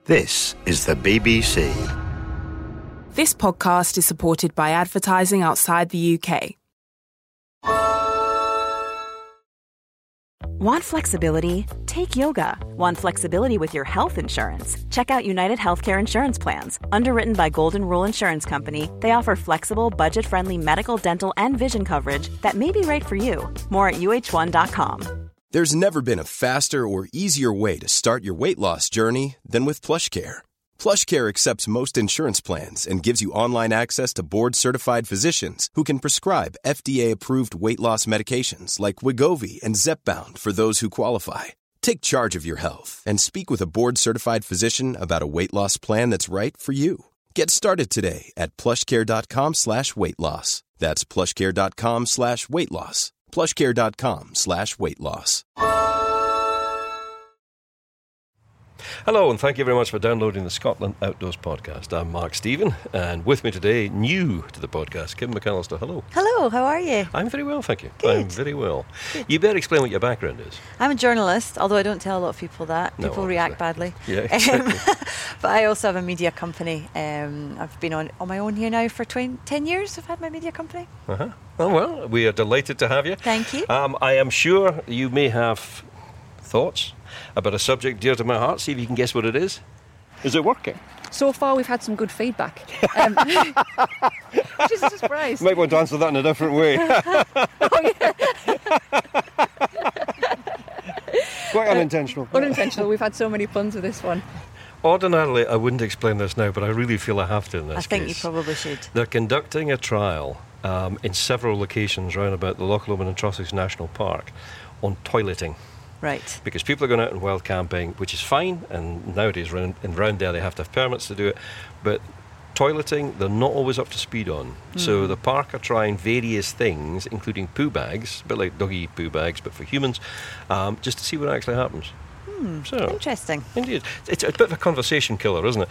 This is the BBC. This podcast is supported by advertising outside the UK. Want flexibility? Take yoga. Want flexibility with your health insurance? Check out United Healthcare Insurance Plans. Underwritten by Golden Rule Insurance Company, they offer flexible, budget-friendly medical, dental, and vision coverage that may be right for you. More at uh1.com. There's never been a faster or easier way to start your weight loss journey than with PlushCare. PlushCare accepts most insurance plans and gives you online access to board-certified physicians who can prescribe FDA-approved weight loss medications like Wegovy and Zepbound for those who qualify. Take charge of your health and speak with a board-certified physician about a weight loss plan that's right for you. Get started today at plushcare.com/weight loss. That's plushcare.com/weight loss. plushcare.com/weight loss. Hello, and thank you very much for downloading the Scotland Outdoors Podcast. I'm Mark Stephen, and with me today, new to the podcast, Kim McAllister. Hello. Hello, how are you? I'm very well, thank you. Good. I'm very well. You better explain what your background is. I'm a journalist, although I don't tell a lot of people that. No, People obviously. react badly. Yeah, exactly. But I also have a media company. I've been on my own here now for 10 years. I've had my media company. Uh-huh. Oh, well, we are delighted to have you. Thank you. I am sure you may have thoughts about a subject dear to my heart. See if you can guess what it is. Is it working? So far, we've had some good feedback, which is a surprise. Might want to answer that in a different way. Oh, yeah. Quite unintentional. Unintentional. We've had so many puns with this one. Ordinarily, I wouldn't explain this now, but I really feel I have to in this I think case. you probably should. They're conducting a trial in several locations round about the Loch Lomond and Trossachs National Park on toileting. Right. Because people are going out and wild camping, which is fine, and nowadays round there they have to have permits to do it, but toileting they're not always up to speed on. So the park are trying various things, including poo bags, a bit like doggy poo bags but for humans, just to see what actually happens. So Interesting. indeed, it's a bit of a conversation killer, isn't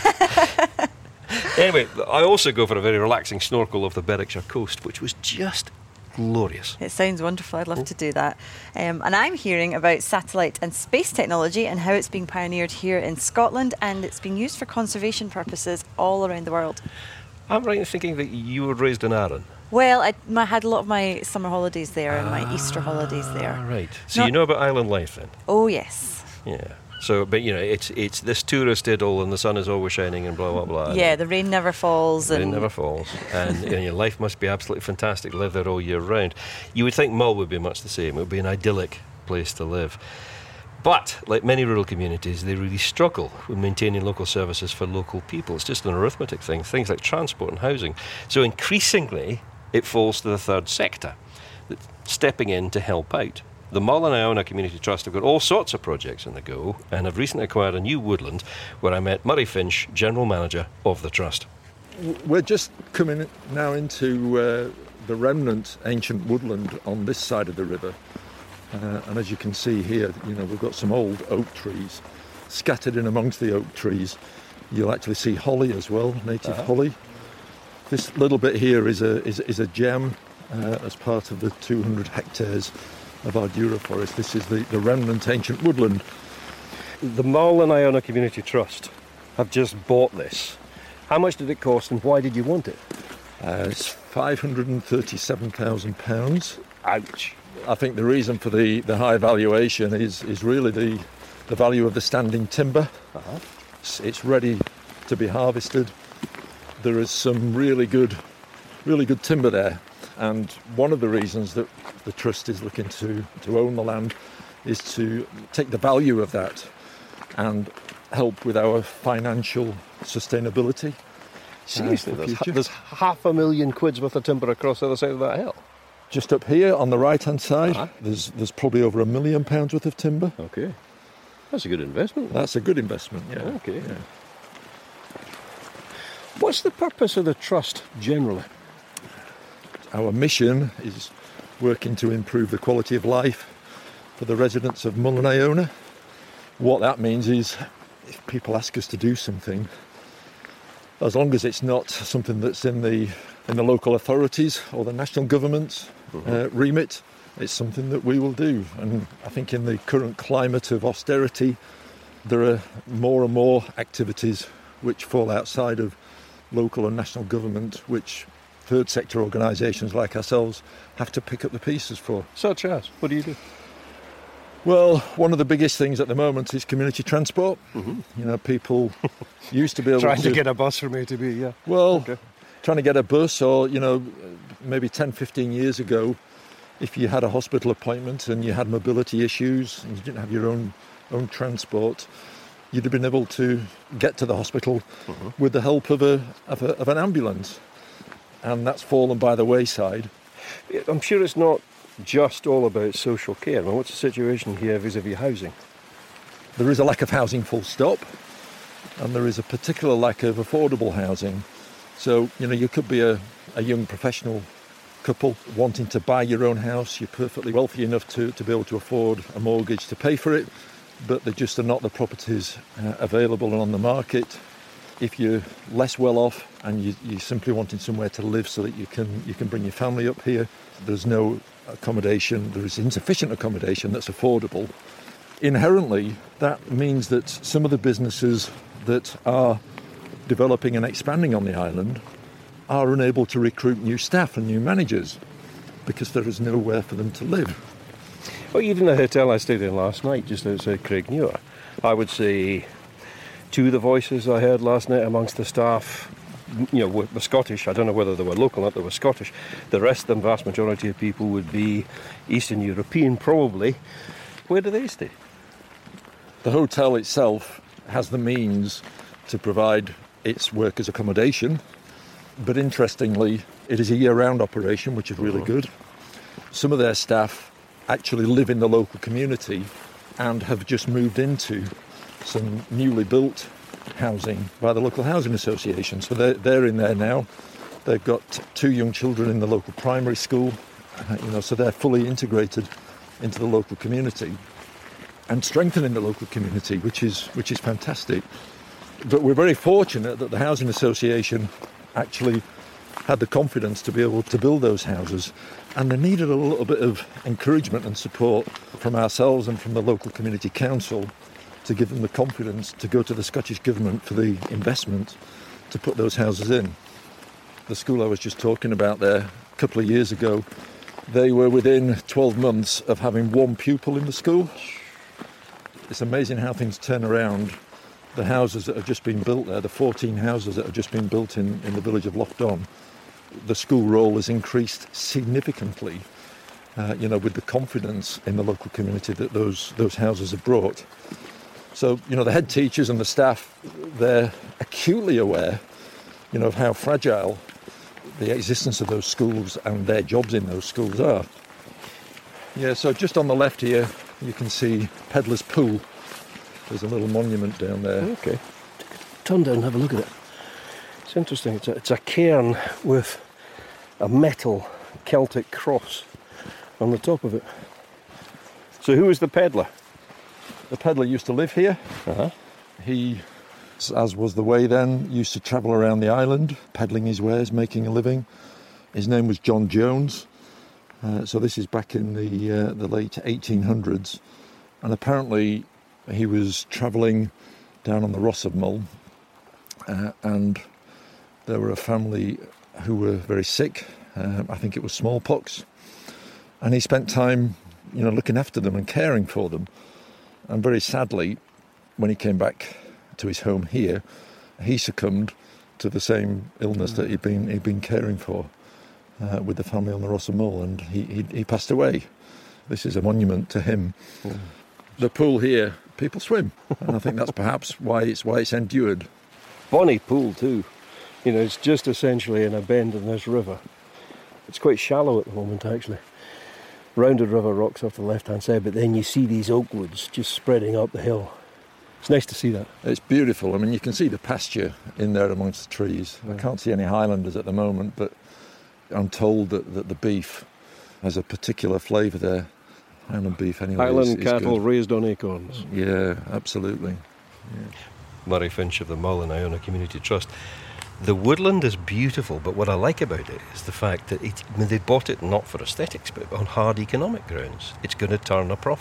it? Anyway, I also go for a very relaxing snorkel off the Berwickshire coast, which was just glorious. It sounds wonderful. I'd love to do that. And I'm hearing about satellite and space technology and how it's being pioneered here in Scotland, and it's being used for conservation purposes all around the world. I'm right in thinking that you were raised in Arran. Well, I had a lot of my summer holidays there and my Easter holidays there. Right. So you know about island life then? Oh, yes. Yeah. So, but you know, it's this tourist idyll and the sun is always shining and blah, blah, blah. Yeah, the rain never falls. The rain never falls. And you know, your life must be absolutely fantastic to live there all year round. You would think Mull would be much the same. It would be an idyllic place to live. But, like many rural communities, they really struggle with maintaining local services for local people. It's just an arithmetic thing, things like transport and housing. So increasingly, it falls to the third sector, that's stepping in to help out. The Mull and Iona Community Trust have got all sorts of projects on the go and have recently acquired a new woodland where I met Murray Finch, General Manager of the Trust. We're just coming now into the remnant ancient woodland on this side of the river. And as you can see here, you know, we've got some old oak trees. Scattered in amongst the oak trees, you'll actually see holly as well, native holly. This little bit here is a gem as part of the 200 hectares of our Dura forest. This is the remnant ancient woodland. The Mull and Iona Community Trust have just bought this. How much did it cost and why did you want it? It's £537,000. Ouch. I think the reason for the high valuation is really the value of the standing timber. It's ready to be harvested. There is some really good timber there. And one of the reasons that the Trust is looking to own the land is to take the value of that and help with our financial sustainability. Seriously, for future. there's £500,000 worth of timber across the other side of that hill. Just up here on the right-hand side, there's probably over £1 million worth of timber. Okay. That's a good investment. That's a good investment, yeah. Okay. Yeah. What's the purpose of the Trust generally? Our mission is working to improve the quality of life for the residents of Mull and Iona. What that means is if people ask us to do something, as long as it's not something that's in the local authorities or the national government's remit, it's something that we will do. And I think in the current climate of austerity There are more and more activities which fall outside of local and national government, which third sector organisations like ourselves have to pick up the pieces for. Such as? What do you do? Well, one of the biggest things at the moment is community transport. You know, people used to be able Trying to get a bus from A to B, yeah. Well, trying to get a bus, or, you know, maybe 10, 15 years ago, if you had a hospital appointment and you had mobility issues and you didn't have your own transport, you'd have been able to get to the hospital with the help of an ambulance. And that's fallen by the wayside. I'm sure it's not just all about social care. I mean, what's the situation here vis-a-vis housing? There is a lack of housing, full stop, and there is a particular lack of affordable housing. So, you know, you could be a young professional couple wanting to buy your own house. You're perfectly wealthy enough to be able to afford a mortgage to pay for it, but there just are not the properties available and on the market. If you're less well off and you're simply wanting somewhere to live so that you can bring your family up here, there's no accommodation, there is insufficient accommodation that's affordable. Inherently, that means that some of the businesses that are developing and expanding on the island are unable to recruit new staff and new managers because there is nowhere for them to live. Well, even the hotel I stayed in last night, just outside Craigmuir, I would say two of the voices I heard last night amongst the staff, you know, were Scottish. I don't know whether they were local or not, they were Scottish. The rest of them, vast majority of people, would be Eastern European, probably. Where do they stay? The hotel itself has the means to provide its workers accommodation, but interestingly, it is a year-round operation, which is really good. Some of their staff actually live in the local community and have just moved into some newly built housing by the local housing association. So they're in there now. They've got two young children in the local primary school, so they're fully integrated into the local community and strengthening the local community, which is fantastic. But we're very fortunate that the housing association actually had the confidence to be able to build those houses, and they needed a little bit of encouragement and support from ourselves and from the local community council to give them the confidence to go to the Scottish Government for the investment to put those houses in. The school I was just talking about there a couple of years ago, they were within 12 months of having one pupil in the school. It's amazing how things turn around. The houses that have just been built there, the 14 houses that have just been built in the village of Loughdon, the school roll has increased significantly, with the confidence in the local community that those houses have brought. So, the head teachers and the staff, they're acutely aware, of how fragile the existence of those schools and their jobs in those schools are. Yeah, so just on the left here, you can see Pedlar's Pool. There's a little monument down there. Okay. Turn down and have a look at it. It's interesting. It's a cairn with a metal Celtic cross on the top of it. So who was the peddler? The peddler used to live here. He, as was the way then, used to travel around the island, peddling his wares, making a living. His name was John Jones. So this is back in the late 1800s. And apparently he was travelling down on the Ross of Mull, and there were a family who were very sick. I think it was smallpox. And he spent time, looking after them and caring for them. And very sadly, when he came back to his home here, he succumbed to the same illness that he'd been caring for with the family on the Ross of Mull, and he passed away. This is a monument to him. The pool here, people swim, and I think that's perhaps why it's endured. Bonny pool too. It's just essentially in a bend in this river. It's quite shallow at the moment, actually. Rounded river rocks off the left-hand side, but then you see these oak woods just spreading up the hill. It's nice to see that. It's beautiful. I mean, you can see the pasture in there amongst the trees. I can't see any Highlanders at the moment, but I'm told that the beef has a particular flavour there. Highland beef, anyway. Highland is cattle good. raised on acorns. Yeah, absolutely. Yeah. Murray Finch of the Mull and Iona Community Trust. The woodland is beautiful, but what I like about it is the fact that they bought it not for aesthetics, but on hard economic grounds. It's going to turn a profit.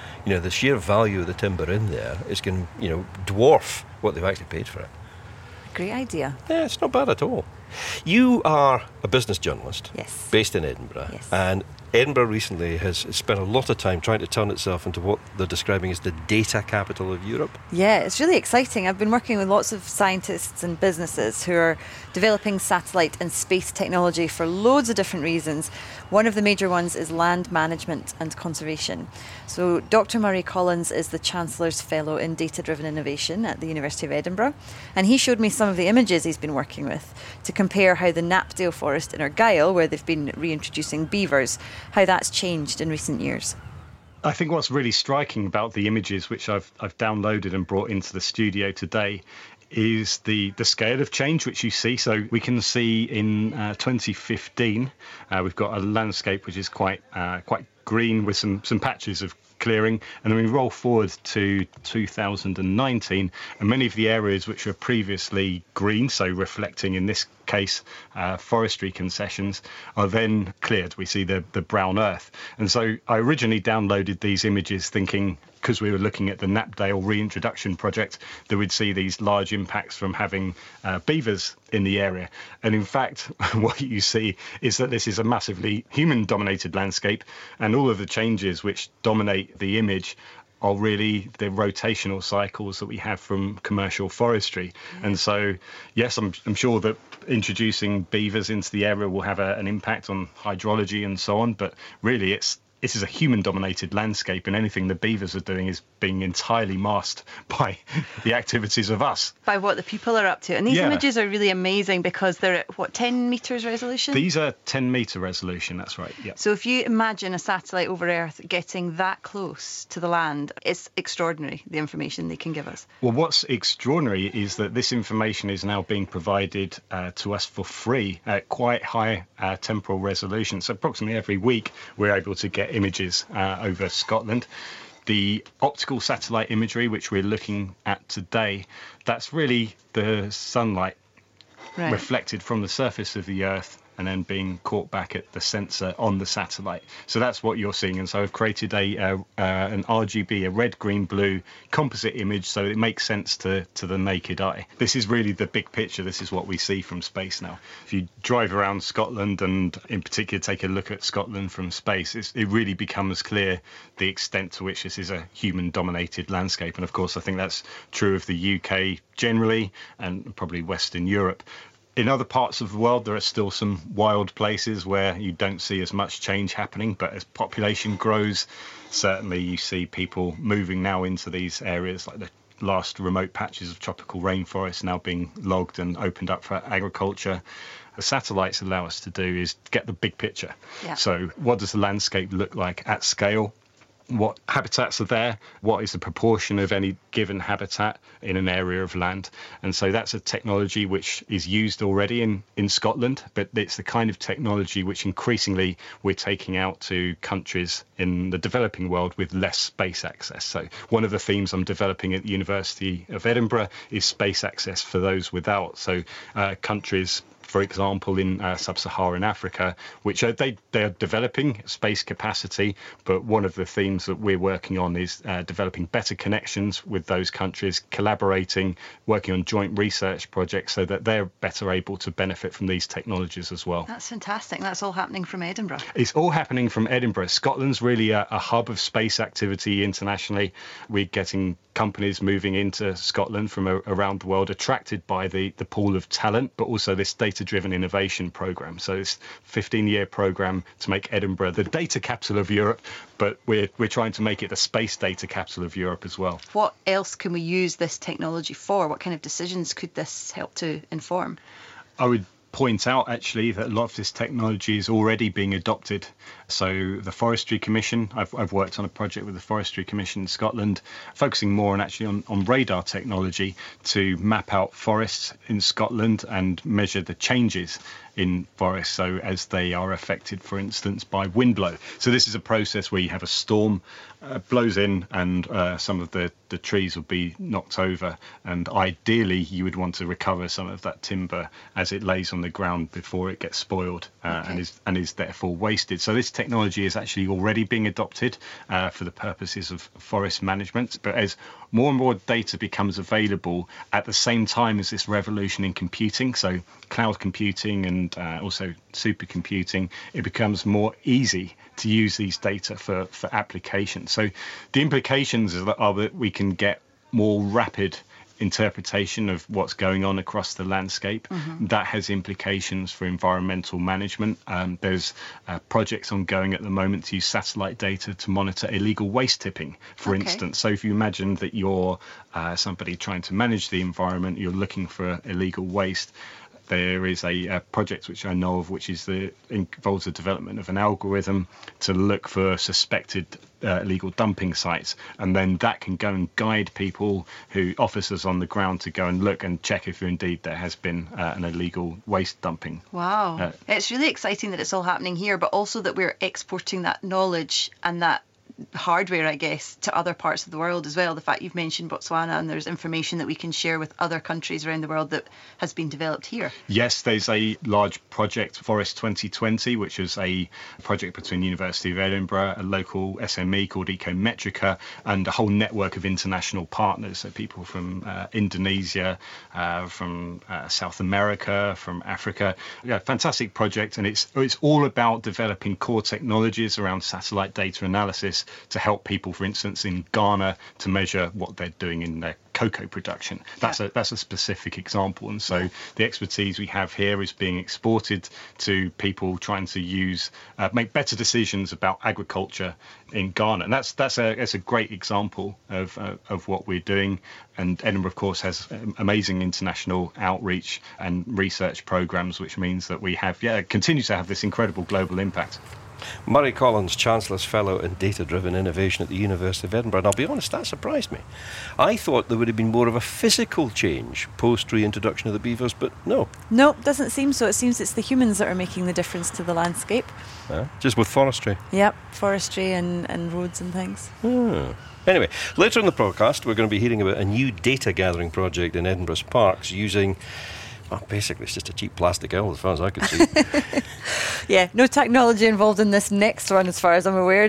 the sheer value of the timber in there is going to, dwarf what they've actually paid for it. Great idea. Yeah, it's not bad at all. You are a business journalist. Yes. Based in Edinburgh. Yes. And Edinburgh recently has spent a lot of time trying to turn itself into what they're describing as the data capital of Europe. Yeah, it's really exciting. I've been working with lots of scientists and businesses who are developing satellite and space technology for loads of different reasons. One of the major ones is land management and conservation. So Dr. Murray Collins is the Chancellor's Fellow in Data-Driven Innovation at the University of Edinburgh, and he showed me some of the images he's been working with to compare how the Knapdale Forest in Argyll, where they've been reintroducing beavers, how that's changed in recent years. I think what's really striking about the images which I've downloaded and brought into the studio today is the scale of change which you see. So we can see in 2015 we've got a landscape which is quite green with some patches of clearing, and then we roll forward to 2019, and many of the areas which were previously green, so reflecting in this case forestry concessions, are then cleared. We see the brown earth. And so I originally downloaded these images thinking, because we were looking at the Knapdale reintroduction project, that we'd see these large impacts from having beavers in the area. And in fact, what you see is that this is a massively human-dominated landscape, and all of the changes which dominate the image are really the rotational cycles that we have from commercial forestry. And so, yes, I'm sure that introducing beavers into the area will have an impact on hydrology and so on, but really this is a human-dominated landscape, and anything the beavers are doing is being entirely masked by the activities of us. By what the people are up to. And these images are really amazing because they're at, 10 metres resolution? These are 10-metre resolution, that's right, yeah. So if you imagine a satellite over Earth getting that close to the land, it's extraordinary, the information they can give us. Well, what's extraordinary is that this information is now being provided to us for free at quite high temporal resolution. So approximately every week we're able to get images over Scotland. The optical satellite imagery, which we're looking at today, that's really the sunlight reflected from the surface of the Earth and then being caught back at the sensor on the satellite. So that's what you're seeing. And so I've created an RGB, a red, green, blue composite image, so it makes sense to the naked eye. This is really the big picture. This is what we see from space now. If you drive around Scotland and in particular take a look at Scotland from space, it really becomes clear the extent to which this is a human-dominated landscape. And of course, I think that's true of the UK generally and probably Western Europe. In other parts of the world, there are still some wild places where you don't see as much change happening, but as population grows, certainly you see people moving now into these areas, like the last remote patches of tropical rainforest now being logged and opened up for agriculture. The satellites allow us to do is get the big picture. Yeah. So what does the landscape look like at scale? What habitats are there, what is the proportion of any given habitat in an area of land. And so that's a technology which is used already in Scotland, but it's the kind of technology which increasingly we're taking out to countries in the developing world with less space access. So one of the themes I'm developing at the University of Edinburgh is space access for those without. So countries, for example, in sub-Saharan Africa, which they are developing space capacity, but one of the themes that we're working on is developing better connections with those countries, collaborating, working on joint research projects so that they're better able to benefit from these technologies as well. That's fantastic. That's all happening from Edinburgh. It's all happening from Edinburgh. Scotland's really a hub of space activity internationally. We're getting companies moving into Scotland from around the world, attracted by the pool of talent, but also this data-driven innovation programme. So it's a 15-year programme to make Edinburgh the data capital of Europe, but we're trying to make it the space data capital of Europe as well. What else can we use this technology for? What kind of decisions could this help to inform? I would point out actually that a lot of this technology is already being adopted. So the Forestry Commission, I've worked on a project with the Forestry Commission in Scotland, focusing more on radar technology to map out forests in Scotland and measure the changes in forests, so as they are affected, for instance, by wind blow. So this is a process where you have a storm blows in and some of the trees will be knocked over, and ideally you would want to recover some of that timber as it lays on the ground before it gets spoiled and is therefore wasted. So this technology is actually already being adopted for the purposes of forest management, but as more and more data becomes available at the same time as this revolution in computing, so cloud computing and also supercomputing, it becomes more easy to use these data for applications. So the implications are that we can get more rapid interpretation of what's going on across the landscape. That has implications for environmental management. There's projects ongoing at the moment to use satellite data to monitor illegal waste tipping, for instance. So if you imagine that you're somebody trying to manage the environment, you're looking for illegal waste, there is a project which I know of which involves the development of an algorithm to look for suspected illegal dumping sites, and then that can go and guide officers on the ground to go and look and check if indeed there has been an illegal waste dumping. Wow. It's really exciting that it's all happening here, but also that we're exporting that knowledge and that hardware, I guess, to other parts of the world as well. The fact you've mentioned Botswana, and there's information that we can share with other countries around the world that has been developed here. Yes, there's a large project, Forest 2020, which is a project between the University of Edinburgh, a local SME called Ecometrica, and a whole network of international partners, so people from Indonesia, from South America, from Africa. Yeah, fantastic project, and it's all about developing core technologies around satellite data analysis to help people, for instance, in Ghana to measure what they're doing in their cocoa production. That's a specific example, and so the expertise we have here is being exported to people trying to make better decisions about agriculture in Ghana, and that's a great example of what we're doing. And Edinburgh, of course, has amazing international outreach and research programs, which means that we continue to have this incredible global impact. Murray Collins, Chancellor's Fellow in Data-Driven Innovation at the University of Edinburgh. And I'll be honest, that surprised me. I thought there would have been more of a physical change post-reintroduction of the beavers, but no. No, doesn't seem so. It seems it's the humans that are making the difference to the landscape. Just with forestry? Yep, forestry and roads and things. Anyway, later in the podcast, we're going to be hearing about a new data-gathering project in Edinburgh's parks using... Well, basically, it's just a cheap plastic owl, as far as I could see. Yeah, no technology involved in this next one, as far as I'm aware.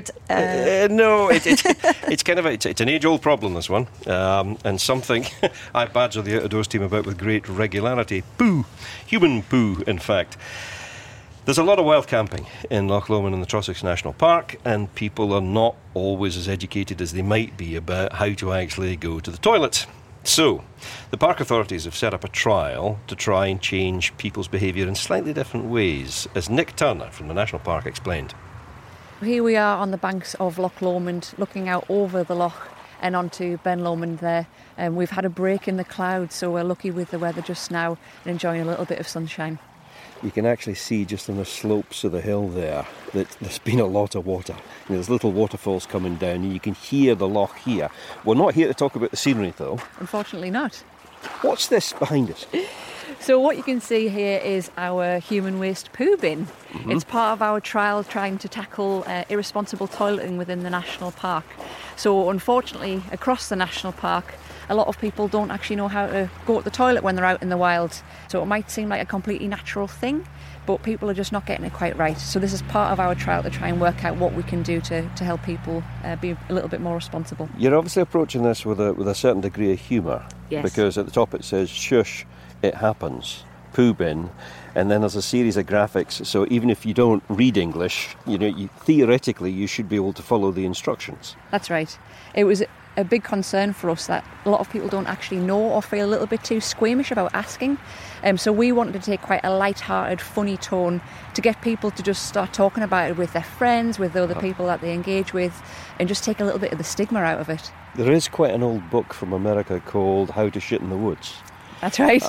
No, it's kind of it's an age-old problem, this one, and something I badger the Outdoors team about with great regularity. Poo, human poo, in fact. There's a lot of wild camping in Loch Lomond and the Trossachs National Park, and people are not always as educated as they might be about how to actually go to the toilets. So, the park authorities have set up a trial to try and change people's behaviour in slightly different ways, as Nick Turner from the National Park explained. Here we are on the banks of Loch Lomond, looking out over the loch and onto Ben Lomond there. We've had a break in the clouds, so we're lucky with the weather just now and enjoying a little bit of sunshine. You can actually see just on the slopes of the hill there that there's been a lot of water. There's little waterfalls coming down, and you can hear the loch here. We're not here to talk about the scenery, though. Unfortunately not. What's this behind us? So what you can see here is our human waste poo bin. It's part of our trial trying to tackle irresponsible toileting within the national park. So unfortunately, across the national park, a lot of people don't actually know how to go to the toilet when they're out in the wild. So it might seem like a completely natural thing, but people are just not getting it quite right. So this is part of our trial to try and work out what we can do to help people be a little bit more responsible. You're obviously approaching this with a certain degree of humour. Yes. Because at the top it says, shush, it happens, poo bin. And then there's a series of graphics, so even if you don't read English, theoretically you should be able to follow the instructions. That's right. It was a big concern for us that a lot of people don't actually know or feel a little bit too squeamish about asking. So we wanted to take quite a light-hearted, funny tone to get people to just start talking about it with their friends, with the other people that they engage with, and just take a little bit of the stigma out of it. There is quite an old book from America called How to Shit in the Woods. That's right.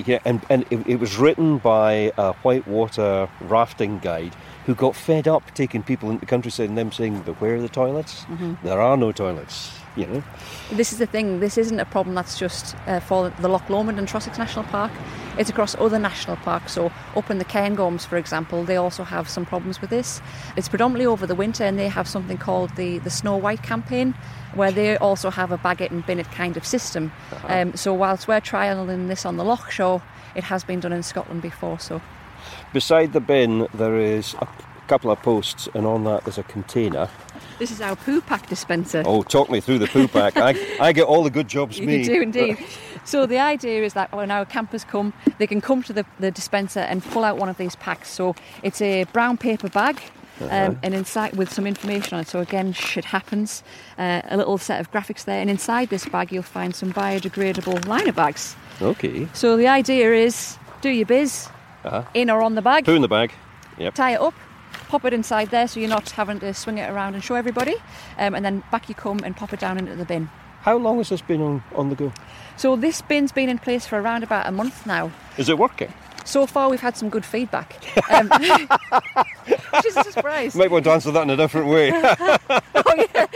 And it was written by a whitewater rafting guide who got fed up taking people into the countryside and them saying, but where are the toilets? There are no toilets, This is the thing, this isn't a problem that's just for the Loch Lomond and Trossachs National Park. It's across other national parks. So up in the Cairngorms, for example, they also have some problems with this. It's predominantly over the winter, and they have something called the Snow White campaign, where they also have a bag it and bin it kind of system. So whilst we're trialling this on the Loch Shore, it has been done in Scotland before. So beside the bin, there is a couple of posts, and on that there's a container. This is our poo pack dispenser. Oh, talk me through the poo pack. I get all the good jobs, You me. do indeed. So the idea is that when our campers come, they can come to the dispenser and pull out one of these packs. So it's a brown paper bag. And inside with some information on it. So again, shit happens. A little set of graphics there, and inside this bag you'll find some biodegradable liner bags. Okay. So the idea is, do your biz, in or on the bag. Poo in the bag. Yep. Tie it up, pop it inside there, so you're not having to swing it around and show everybody. And then back you come and pop it down into the bin. How long has this been on the go? So this bin's been in place for around about a month now. Is it working? So far, we've had some good feedback, which is a surprise. You might want to answer that in a different way. Oh, yeah.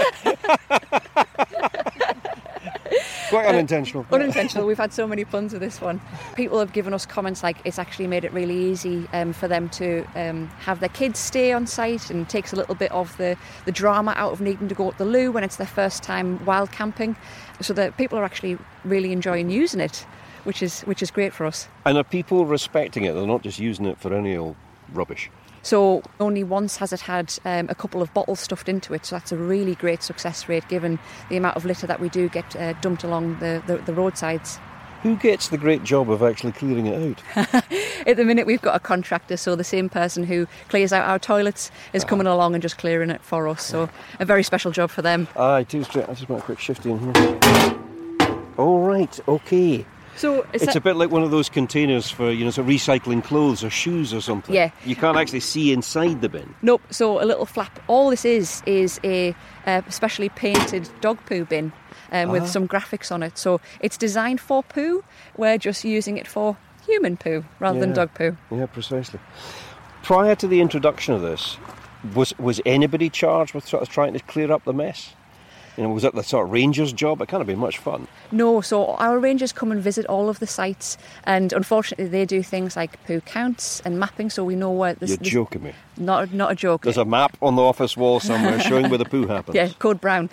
Quite unintentional. Unintentional. We've had so many puns with this one. People have given us comments like it's actually made it really easy for them to have their kids stay on site, and takes a little bit of the drama out of needing to go to the loo when it's their first time wild camping. So that people are actually really enjoying using it, which is great for us. And are people respecting it? They're not just using it for any old rubbish? So only once has it had a couple of bottles stuffed into it, so that's a really great success rate given the amount of litter that we do get dumped along the roadsides. Who gets the great job of actually clearing it out? At the minute we've got a contractor, so the same person who clears out our toilets is coming along and just clearing it for us, so a very special job for them. I just want a quick shifty in here. All right, okay. So it's a bit like one of those containers for, so recycling clothes or shoes or something. Yeah. You can't actually see inside the bin. Nope, so a little flap. All this is a specially painted dog poo bin with some graphics on it. So it's designed for poo. We're just using it for human poo rather than dog poo. Yeah, precisely. Prior to the introduction of this, was anybody charged with sort of trying to clear up the mess? Was that the sort of ranger's job? It can't have been much fun. No, so our rangers come and visit all of the sites, and unfortunately they do things like poo counts and mapping, so we know where... You're joking me. Not a joke. There's a map on the office wall somewhere showing where the poo happens. Yeah, code brown.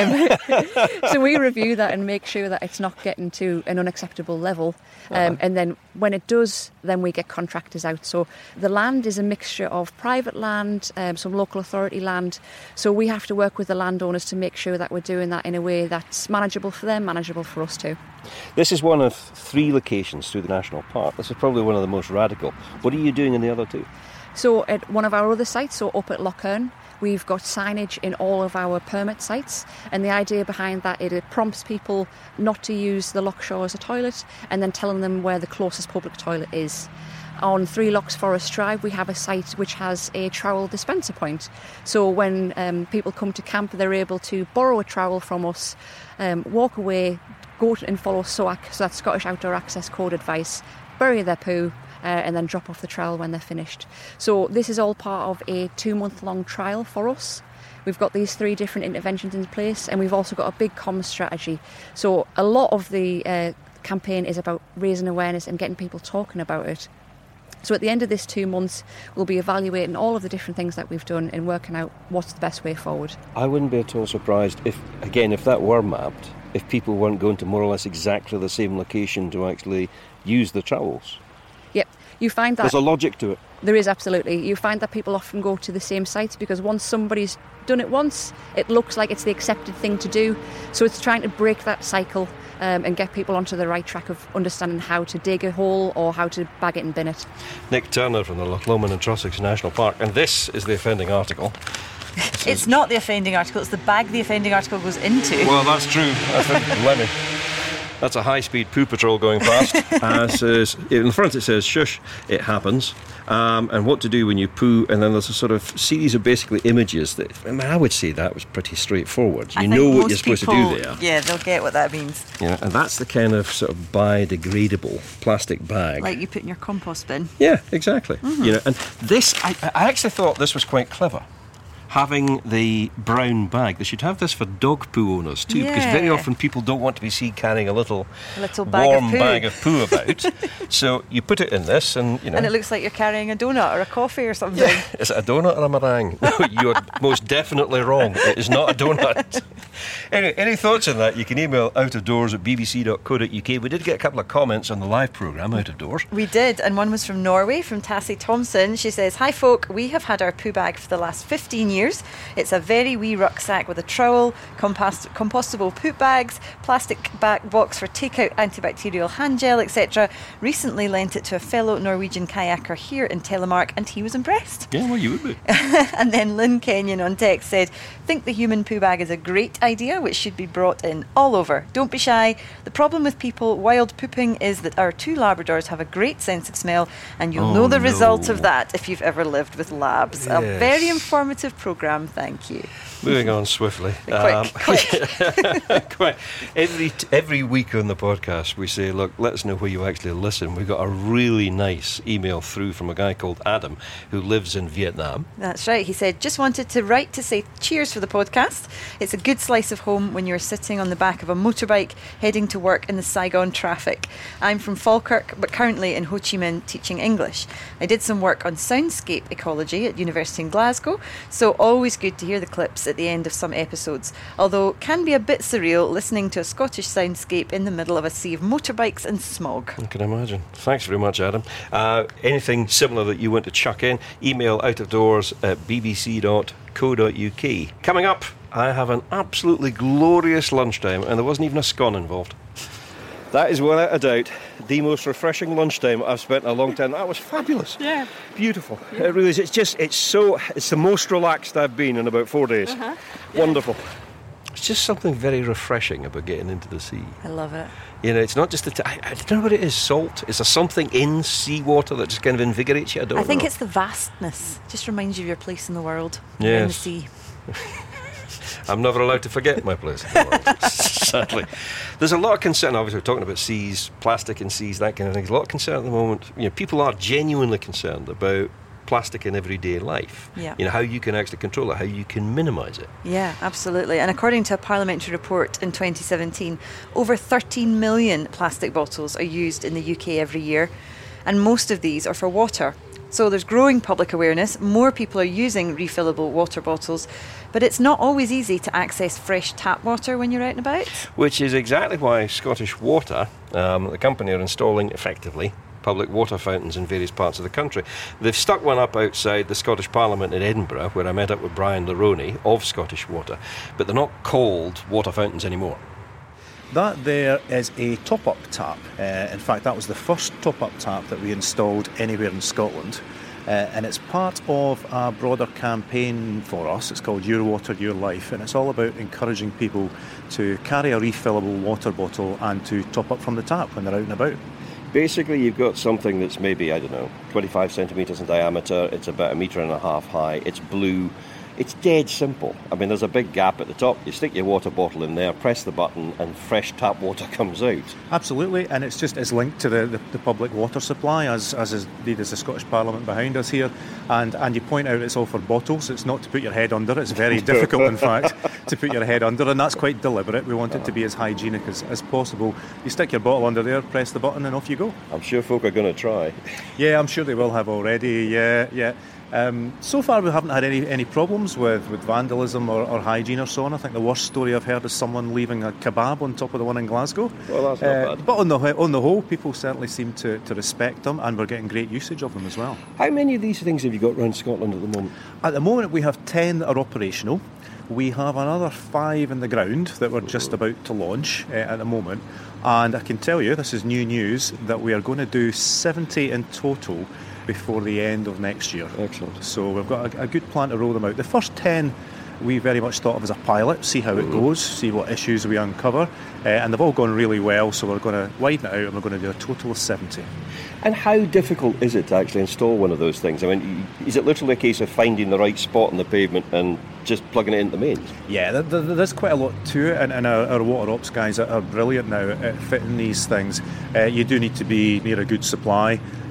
So we review that and make sure that it's not getting to an unacceptable level. And then when it does, then we get contractors out. So the land is a mixture of private land, some local authority land. So we have to work with the landowners to make sure that we're doing that in a way that's manageable for them, manageable for us too. This is one of 3 locations through the national park. This is probably one of the most radical. What are you doing in the other 2? So at one of our other sites, so up at Loch Earn, we've got signage in all of our permit sites, and the idea behind that, it prompts people not to use the Loch Shore as a toilet, and then telling them where the closest public toilet is. On 3 Lochs Forest Drive, we have a site which has a trowel dispenser point. So when people come to camp, they're able to borrow a trowel from us, walk away, go and follow SOAC, so that's Scottish Outdoor Access Code advice, bury their poo, and then drop off the trowel when they're finished. So this is all part of a 2-month-long trial for us. We've got these 3 different interventions in place, and we've also got a big comms strategy. So a lot of the campaign is about raising awareness and getting people talking about it. So at the end of this 2 months, we'll be evaluating all of the different things that we've done and working out what's the best way forward. I wouldn't be at all surprised if that were mapped, if people weren't going to more or less exactly the same location to actually use the trowels. Yep, you find that... There's a logic to it. There is, absolutely. You find that people often go to the same sites because once somebody's done it once, it looks like it's the accepted thing to do. So it's trying to break that cycle and get people onto the right track of understanding how to dig a hole or how to bag it and bin it. Nick Turner from the Loch Lomond and Trossachs National Park, and this is the offending article. It's not the offending article, it's the bag the offending article goes into. Well, that's true. Lemmy. That's a high-speed poo patrol going past. Says, in the front it says, shush, it happens. And what to do when you poo. And then there's a sort of series of basically images that, I would say that was pretty straightforward. You know what you're supposed to do there. Yeah, they'll get what that means. Yeah, and that's the kind of sort of biodegradable plastic bag. Like you put in your compost bin. Yeah, exactly. Mm-hmm. And this, I actually thought this was quite clever. having the brown bag. They should have this for dog poo owners too, because very often people don't want to be seen carrying a little warm bag of poo about. So you put it in this, and and it looks like you're carrying a donut or a coffee or something. Yeah. Is it a donut or a meringue? No, you're most definitely wrong. It is not a donut. Anyway, any thoughts on that? You can email outofdoors@bbc.co.uk. We did get a couple of comments on the live programme, Out of Doors. We did, and one was from Norway, from Tassie Thompson. She says, "Hi folk, we have had our poo bag for the last 15 years. It's a very wee rucksack with a trowel, compostable poop bags, plastic back box for takeout antibacterial hand gel, etc. Recently lent it to a fellow Norwegian kayaker here in Telemark, and he was impressed." Yeah, well, you would be. And then Lynn Kenyon on text said, "Think the human poo bag is a great idea, which should be brought in all over. Don't be shy. The problem with people wild pooping is that our 2 Labradors have a great sense of smell, and you'll know the result of that if you've ever lived with labs." Yes. A very informative programme, thank you. Moving on swiftly. Quick. Every week on the podcast we say, look, let us know where you actually listen. We got a really nice email through from a guy called Adam who lives in Vietnam. That's right. He said, "Just wanted to write to say cheers for the podcast. It's a good slice of home when you're sitting on the back of a motorbike heading to work in the Saigon traffic. I'm from Falkirk, but currently in Ho Chi Minh teaching English. I did some work on soundscape ecology at University in Glasgow, so always good to hear the clips at the end of some episodes, although can be a bit surreal listening to a Scottish soundscape in the middle of a sea of motorbikes and smog." I can imagine. Thanks very much, Adam. Anything similar that you want to chuck in, email outofdoors@bbc.co.uk. Coming up, I have an absolutely glorious lunchtime, and there wasn't even a scone involved. That is without a doubt the most refreshing lunchtime I've spent in a long time. That was fabulous. Yeah. Beautiful. Yeah. It really is. It's the most relaxed I've been in about 4 days. Yeah. Wonderful. It's just something very refreshing about getting into the sea. I love it. It's not just I don't know what it is. Salt? Is there something in seawater that just kind of invigorates you? I don't know. I think it's the vastness. Just reminds you of your place in the world. Yes. You're in the sea. I'm never allowed to forget my place in the world, sadly. There's a lot of concern, obviously, we're talking about seas, plastic in seas, that kind of thing. There's a lot of concern at the moment. People are genuinely concerned about plastic in everyday life. Yeah. How you can actually control it, how you can minimise it. Yeah, absolutely. And according to a parliamentary report in 2017, over 13 million plastic bottles are used in the UK every year, and most of these are for water. So there's growing public awareness, more people are using refillable water bottles, but it's not always easy to access fresh tap water when you're out and about. Which is exactly why Scottish Water, the company, are installing, effectively, public water fountains in various parts of the country. They've stuck one up outside the Scottish Parliament in Edinburgh, where I met up with Brian Leroney of Scottish Water, but they're not called water fountains anymore. That there is a top-up tap. In fact, that was the first top-up tap that we installed anywhere in Scotland. And it's part of a broader campaign for us. It's called Your Water, Your Life, and it's all about encouraging people to carry a refillable water bottle and to top up from the tap when they're out and about. Basically, you've got something that's maybe, 25 centimetres in diameter. It's about 1.5 metres high. It's blue. It's dead simple. There's a big gap at the top. You stick your water bottle in there, press the button, and fresh tap water comes out. Absolutely, and it's linked to the public water supply, as is indeed as the Scottish Parliament behind us here. And you point out it's all for bottles. It's not to put your head under. It's very difficult, in fact, to put your head under, and that's quite deliberate. We want it to be as hygienic as possible. You stick your bottle under there, press the button, and off you go. I'm sure folk are going to try. Yeah, I'm sure they will have already. Yeah. So far we haven't had any problems with vandalism or hygiene or so on. I think the worst story I've heard is someone leaving a kebab on top of the one in Glasgow. Well, that's not bad. But on the whole, people certainly seem to respect them, and we're getting great usage of them as well. How many of these things have you got around Scotland at the moment? At the moment we have 10 that are operational. We have another 5 in the ground that we're just about to launch at the moment. And I can tell you, this is new news, that we are going to do 70 in total before the end of next year. Excellent. So we've got a good plan to roll them out. The first 10 we very much thought of as a pilot, see how it goes, see what issues we uncover, and they've all gone really well, so we're going to widen it out and we're going to do a total of 70. And how difficult is it to actually install one of those things? Is it literally a case of finding the right spot on the pavement and just plugging it into the mains? Yeah, there's quite a lot to it, and our water ops guys are brilliant now at fitting these things. You do need to be near a good supply.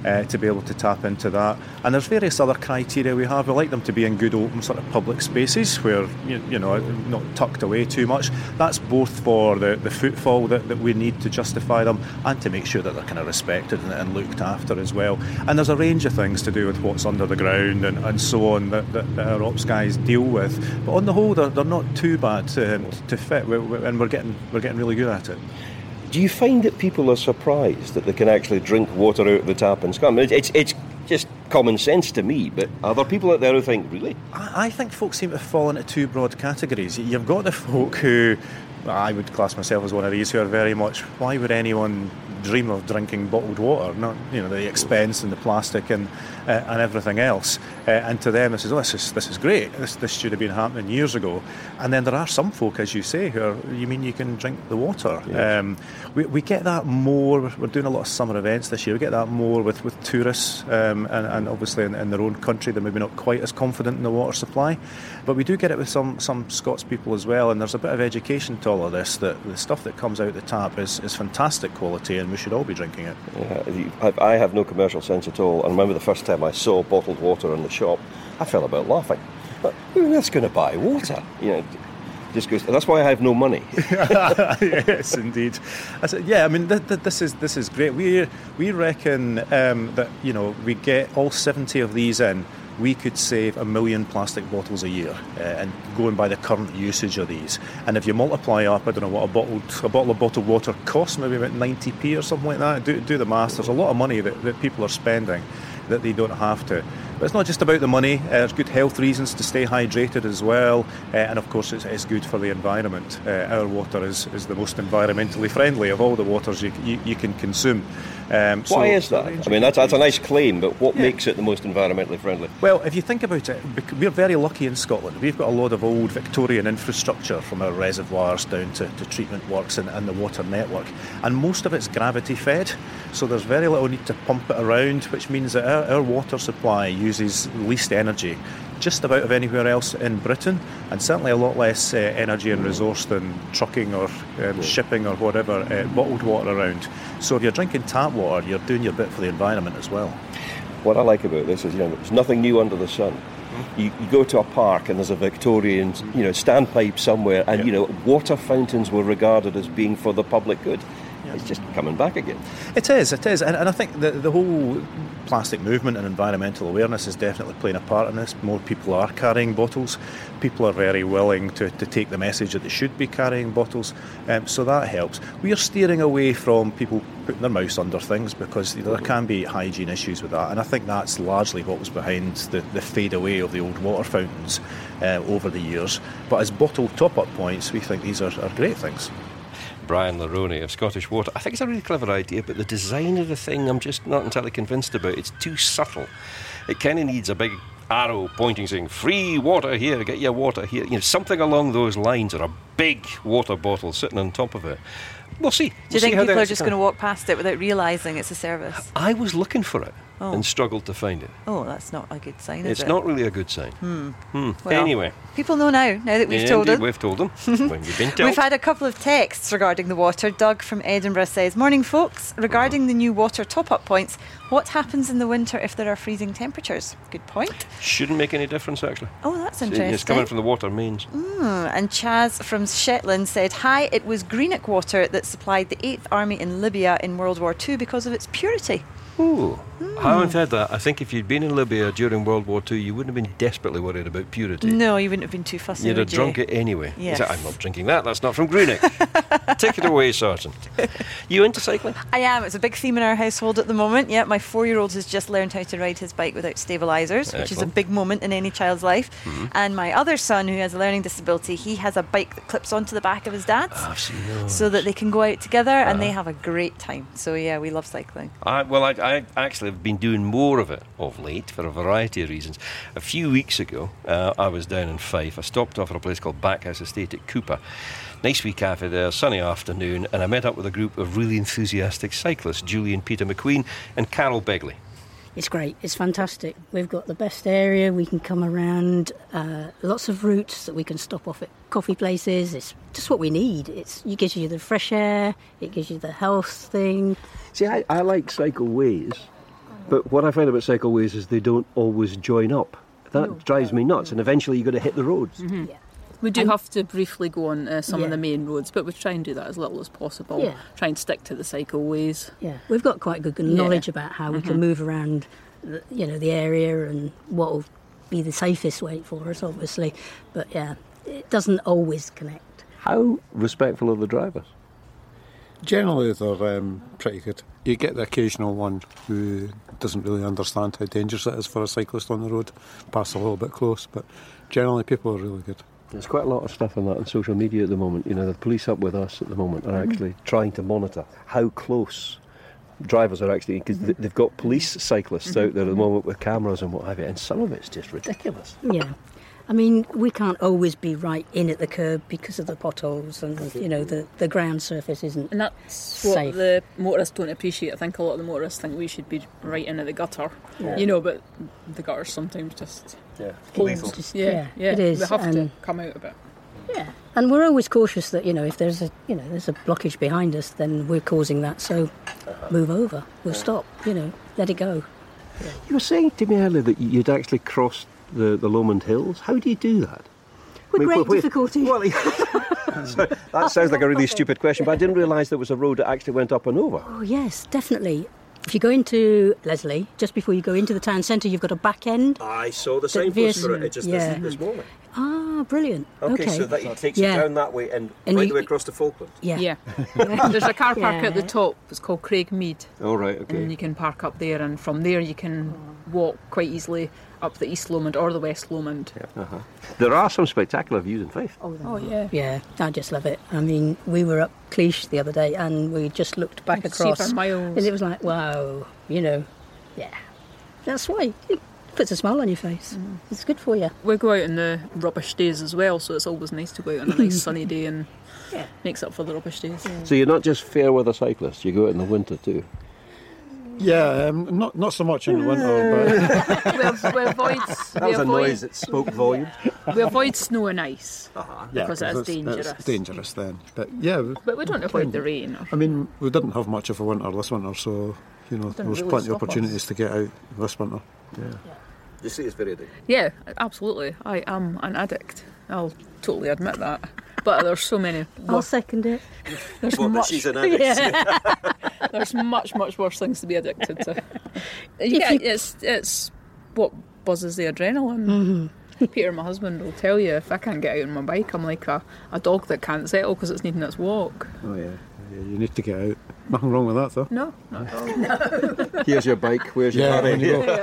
to be able to tap into that. And there's various other criteria we have. We like them to be in good open sort of public spaces where, you know, not tucked away too much. That's both for the footfall that we need to justify them and to make sure that they're kind of respected and looked after as well. And there's a range of things to do with what's under the ground and so on that our ops guys deal with. But on the whole, they're not too bad to fit, and we're getting really good at it. Do you find that people are surprised that they can actually drink water out of the tap in Scotland? It's just common sense to me, but are there people out there who think, really? I think folks seem to fall into two broad categories. You've got the folk who, I would class myself as one of these, who are very much, why would anyone dream of drinking bottled water? Not, you know, the expense and the plastic and everything else. And to them, this is great. This should have been happening years ago. And then there are some folk, as you say, who are, you mean you can drink the water? Yes. We get that more. We're doing a lot of summer events this year. We get that more with tourists, and obviously in their own country, they're maybe not quite as confident in the water supply. But we do get it with some Scots people as well. And there's a bit of education to all of this, that the stuff that comes out the tap is fantastic quality, and we should all be drinking it. Yeah, I have no commercial sense at all. I remember the first time I saw bottled water in the shop, I fell about laughing. But who on earth's going to buy water? You know, just goes. That's why I have no money. Yes, indeed. I mean, this is great. We reckon that, you know, we get all 70 of these in. We could save 1 million plastic bottles a year, and going by the current usage of these. And if you multiply up, I don't know what a bottle of bottled water costs, maybe about 90p or something like that. Do the maths. There's a lot of money that people are spending that they don't have to. But it's not just about the money. There's good health reasons to stay hydrated as well, and of course it's good for the environment. Our water is the most environmentally friendly of all the waters you can consume. Why is that? I mean, that's a nice claim, but what makes it the most environmentally friendly? Well, if you think about it, we're very lucky in Scotland. We've got a lot of old Victorian infrastructure, from our reservoirs down to treatment works and the water network, and most of it's gravity fed, so there's very little need to pump it around, which means that our water supply uses least energy just about of anywhere else in Britain, and certainly a lot less energy and resource than trucking or shipping or whatever bottled water around. So if you're drinking tap water, you're doing your bit for the environment as well. What I like about this is, you know, there's nothing new under the sun. You go to a park and there's a Victorian, you know, standpipe somewhere, and you know, water fountains were regarded as being for the public good. It's just coming back again. It is. And I think the whole plastic movement and environmental awareness is definitely playing a part in this. More people are carrying bottles. People are very willing to take the message that they should be carrying bottles. So that helps. We are steering away from people putting their mouths under things, because there can be hygiene issues with that. And I think that's largely what was behind the fade away of the old water fountains over the years. But as bottled top-up points, we think these are great things. Brian Leroney of Scottish Water. I think it's a really clever idea, but the design of the thing I'm just not entirely convinced about. It's too subtle. It kind of needs a big arrow pointing saying, free water here, get your water here. You know, something along those lines, or a big water bottle sitting on top of it. We'll see. Do you think people are just going to walk past it without realising it's a service? I was looking for it and struggled to find it. Oh, that's not a good sign, is it? It's not really a good sign. Well, anyway. People know now that we've told them. We've told them. When we've been told. We've had a couple of texts regarding the water. Doug from Edinburgh says, morning folks, regarding the new water top-up points, what happens in the winter if there are freezing temperatures? Good point. Shouldn't make any difference, actually. Oh, that's interesting. It's coming from the water mains. And Chaz from Shetland said, hi, it was Greenock water that supplied the 8th Army in Libya in World War II because of its purity. Ooh. I haven't heard that. I think if you'd been in Libya during World War II, you wouldn't have been desperately worried about purity. No, you wouldn't have been too fussy. You'd have drunk it anyway. Yes. Like, I'm not drinking that. That's not from Greenock. Take it away, Sergeant. You into cycling? I am. It's a big theme in our household at the moment. Yeah, my 4-year-old has just learned how to ride his bike without stabilisers, which is a big moment in any child's life. And my other son, who has a learning disability, he has a bike that clips onto the back of his dad's, so that they can go out together and they have a great time. So yeah, we love cycling. I actually have been doing more of it of late for a variety of reasons. A few weeks ago, I was down in Fife. I stopped off at a place called Backhouse Estate at Cooper. Nice wee cafe there, sunny afternoon, and I met up with a group of really enthusiastic cyclists, Julie and Peter McQueen and Carol Begley. It's great, it's fantastic. We've got the best area, we can come around, lots of routes that we can stop off at coffee places. It's just what we need. It gives you the fresh air, it gives you the health thing. See, I like cycleways But what I find about cycleways is they don't always join up. That drives me nuts, and eventually you've got to hit the roads. Mm-hmm. Yeah. We do have to briefly go on some of the main roads, but we try and do that as little as possible. Yeah. Try and stick to the cycleways. Yeah, we've got quite good knowledge about how we can move around, the area and what will be the safest way for us, obviously. But yeah, it doesn't always connect. How respectful are the drivers? Generally, they're pretty good. You get the occasional one who doesn't really understand how dangerous it is for a cyclist on the road, pass a little bit close, but generally people are really good. There's quite a lot of stuff on that on social media at the moment. The police up with us at the moment are actually trying to monitor how close drivers are actually, because they've got police cyclists out there at the moment with cameras and what have you, and some of it's just ridiculous. Yeah. I mean, we can't always be right in at the curb because of the potholes and, the ground surface isn't And that's safe. What the motorists don't appreciate. I think a lot of the motorists think we should be right in at the gutter, but the gutters sometimes just... Yeah, it is. They have to come out a bit. Yeah, and we're always cautious that, if there's a blockage behind us, then we're causing that, so move over, we'll stop, let it go. Yeah. You were saying to me earlier that you'd actually crossed the Lomond Hills. How do you do that? With great difficulty. Well, so that sounds like a really stupid question, but I didn't realise there was a road that actually went up and over. Oh, yes, definitely. If you go into Leslie, just before you go into the town centre, you've got a back end. I saw the signpost for it just this morning. Ah, brilliant. Okay, so that takes you down that way and right the way across to Falkland. Yeah. There's a car park at the top. It's called Craigmead. Oh, right, okay. And you can park up there, and from there you can walk quite easily up the East Lomond or the West Lomond. Yeah. There are some spectacular views in Fife. Oh, yeah. Yeah, I just love it. I mean, we were up Cleash the other day and we just looked back across. See for miles. And it was like, wow, That's why it puts a smile on your face. It's good for you. We go out on the rubbish days as well, so it's always nice to go out on a nice sunny day and makes up for the rubbish days. Yeah. So you're not just fair weather cyclists, you go out in the winter too? Yeah, not so much in the winter, but... we avoid... That was a noise that spoke volumes. We avoid snow and ice because it's dangerous. It's dangerous then. But we don't avoid the rain. I mean, we didn't have much of a winter this winter, so there was plenty of opportunities to get out this winter. Yeah. You see, it's very addictive. Yeah, absolutely. I am an addict. I'll totally admit that. But there's so many... I'll second it. She's an addict. There's much worse things to be addicted to. It's what buzzes the adrenaline. Mm-hmm. Peter, my husband, will tell you, if I can't get out on my bike, I'm like a dog that can't settle because it's needing its walk. Oh, yeah. You need to get out. Nothing wrong with that, though. No, not at all. No. Here's your bike, where's your paddy?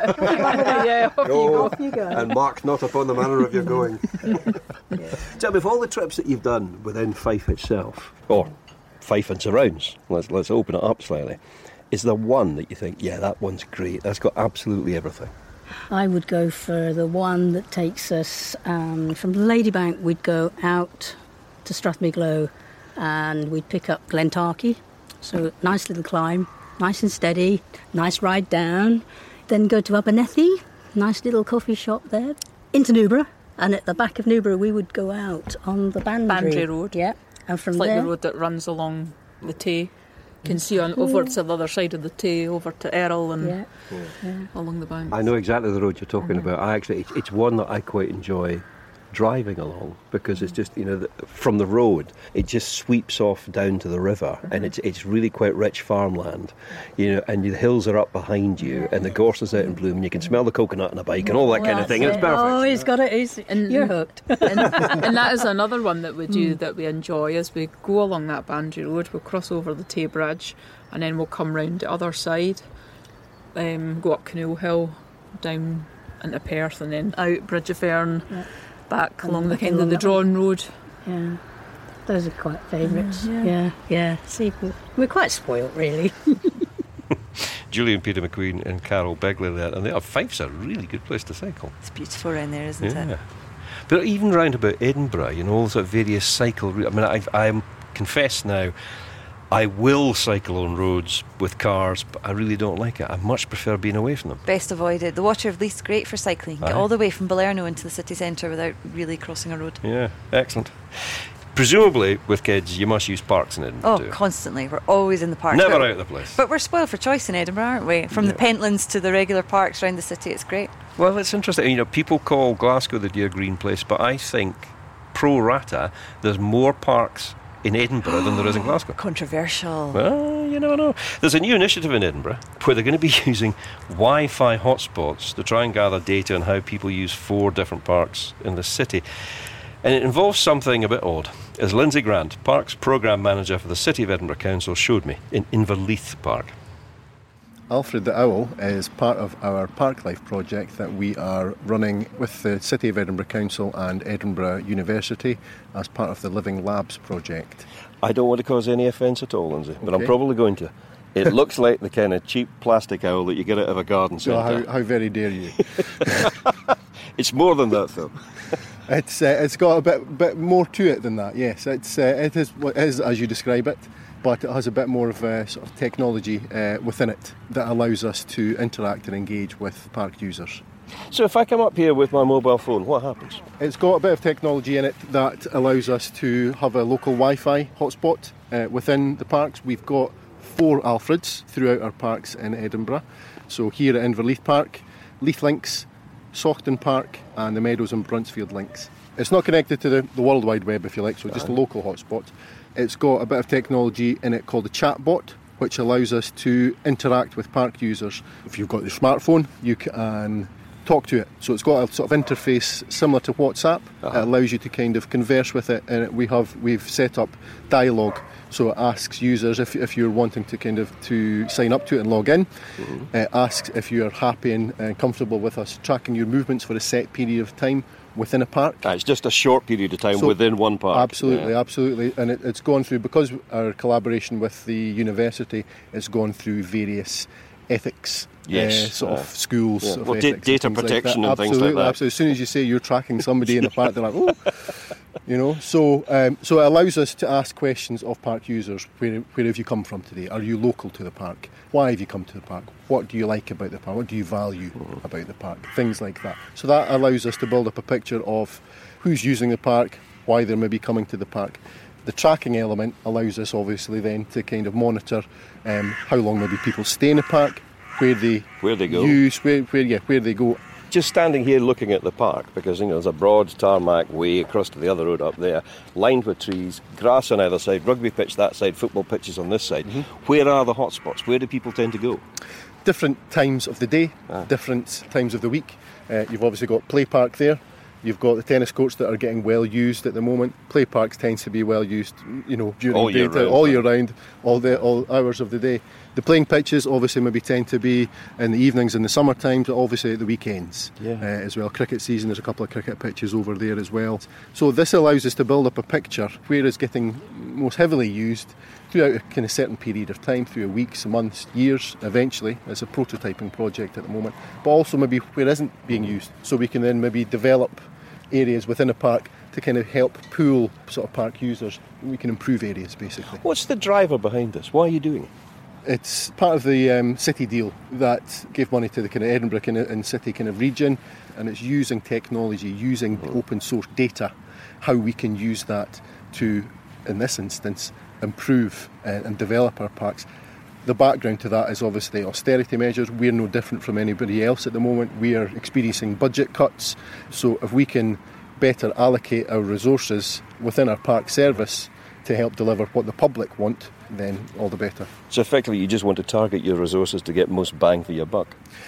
Off you go. And mark not upon the manner of your going. Tell me, of all the trips that you've done within Fife itself, or Fife and surrounds, let's open it up slightly, is there one that you think, that one's great, that's got absolutely everything? I would go for the one that takes us from Ladybank. We'd go out to Strathmiglo and we'd pick up Glentarkey. So nice little climb, nice and steady, nice ride down. Then go to Abernethy, nice little coffee shop there. Into Newborough, and at the back of Newborough we would go out on the Bandry Road. Yeah, and from it's there... like the road that runs along the Tay. You can see over to the other side of the Tay, over to Errol and along the banks. I know exactly the road you're talking about. It's one that I quite enjoy driving along because it's just, from the road it just sweeps off down to the river and it's really quite rich farmland, and the hills are up behind you and the gorse is out in bloom and you can smell the coconut on a bike and all that kind of thing. It's perfect. Oh, he's got it. You're hooked. and that is another one that we do that we enjoy. As we go along that Bandry Road, we'll cross over the Tay Bridge and then we'll come round the other side, go up Canoe Hill, down into Perth and then out Bridge of Fern, back along the kind of the Drawn Road. Yeah, those are quite favourites. Yeah. See, we're quite spoilt, really. Julian Peter McQueen and Carol Begley there, and Fife's a really good place to cycle. It's beautiful around there, isn't it? But even round about Edinburgh, all sort of various cycle routes. I mean, I confess now, I will cycle on roads with cars, but I really don't like it. I much prefer being away from them. Best avoided. The Water of Leith's great for cycling. You can get all the way from Balerno into the city centre without really crossing a road. Yeah, excellent. Presumably, with kids, you must use parks in Edinburgh too. Constantly. We're always in the park. Never out of the place. But we're spoiled for choice in Edinburgh, aren't we? From the Pentlands to the regular parks around the city, it's great. Well, it's interesting. You know, people call Glasgow the Dear Green place, but I think pro rata, there's more parks in Edinburgh than there is in Glasgow. Controversial. Well, you never know. There's a new initiative in Edinburgh where they're going to be using Wi-Fi hotspots to try and gather data on how people use 4 different parks in the city. And it involves something a bit odd, as Lindsay Grant, Parks Programme Manager for the City of Edinburgh Council, showed me in Inverleith Park. Alfred the Owl is part of our Park Life project that we are running with the City of Edinburgh Council and Edinburgh University as part of the Living Labs project. I don't want to cause any offence at all, Lindsay, but I'm Okay. probably going to. It looks like the kind of cheap plastic owl that you get out of a garden centre. How very dare you? It's more than that, though. It's got a bit more to it than that. Yes, it is as you describe it, but it has a bit more of sort of technology within it that allows us to interact and engage with park users. So if I come up here with my mobile phone, what happens? It's got a bit of technology in it that allows us to have a local Wi-Fi hotspot within the parks. We've got 4 Alfreds throughout our parks in Edinburgh. So here at Inverleith Park, Leith Links, Saughton Park and the Meadows and Bruntsfield links. It's not connected to the World Wide Web, if you like, so just a local hotspot. It's got a bit of technology in it called a chatbot, which allows us to interact with park users. If you've got your smartphone, you can talk to it. So it's got a sort of interface similar to WhatsApp. It allows you to kind of converse with it, and we've set up dialogue. So it asks users if you're wanting to to sign up to it and log in. It asks if you're happy and comfortable with us tracking your movements for a set period of time within a park. It's just a short period of time within one park. Absolutely. And it's gone through, because our collaboration with the university, it's gone through various ethics schools. Yeah. Sort of Well, ethics data protection and things like that. Absolutely. As soon as you say you're tracking somebody in a park, they're like, oh. So it allows us to ask questions of park users. Where have you come from today? Are you local to the park? Why have you come to the park? What do you like about the park? What do you value about the park? Things like that. So that allows us to build up a picture of who's using the park, why they're maybe coming to the park. The tracking element allows us obviously then to kind of monitor how long maybe people stay in the park, where they go, where they go. Just standing here looking at the park, because there's a broad tarmac way across to the other road up there, lined with trees, grass on either side, rugby pitch that side, football pitches on this side. Where are the hotspots? Where do people tend to go? Different times of the day, different times of the week. You've obviously got Play Park there. You've got the tennis courts that are getting well used at the moment. Play Parks tends to be well used, during all the year day, round, all year round, all hours of the day. The playing pitches obviously maybe tend to be in the evenings in the summer times, but obviously at the weekends as well. Cricket season, there's a couple of cricket pitches over there as well. So this allows us to build up a picture where it's getting most heavily used throughout a kind of certain period of time, through weeks, months, years, eventually. It's a prototyping project at the moment, but also maybe where it isn't being used, so we can then maybe develop areas within a park to kind of help pool sort of park users. We can improve areas basically. What's the driver behind this? Why are you doing it? It's part of the city deal that gave money to the kind of Edinburgh and city kind of region, and it's using technology, using open source data, how we can use that to, in this instance, improve and develop our parks. The background to that is obviously austerity measures. We're no different from anybody else at the moment. We are experiencing budget cuts, so if we can better allocate our resources within our park service to help deliver what the public want, then all the better. So effectively you just want to target your resources to get most bang for your buck.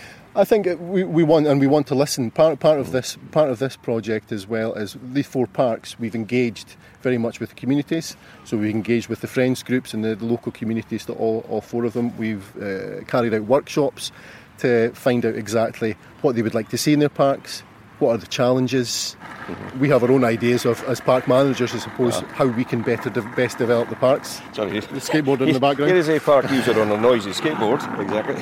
I think we want to listen. Part of this project, as well as these 4 parks, we've engaged very much with the communities. So we engaged with the friends groups and the local communities, to all 4 of them. We've carried out workshops to find out exactly what they would like to see in their parks, what are the challenges. We have our own ideas of, as park managers, I suppose, how we can best develop the parks. Sorry, the skateboarder in the background. Here is a park user on a noisy skateboard, exactly.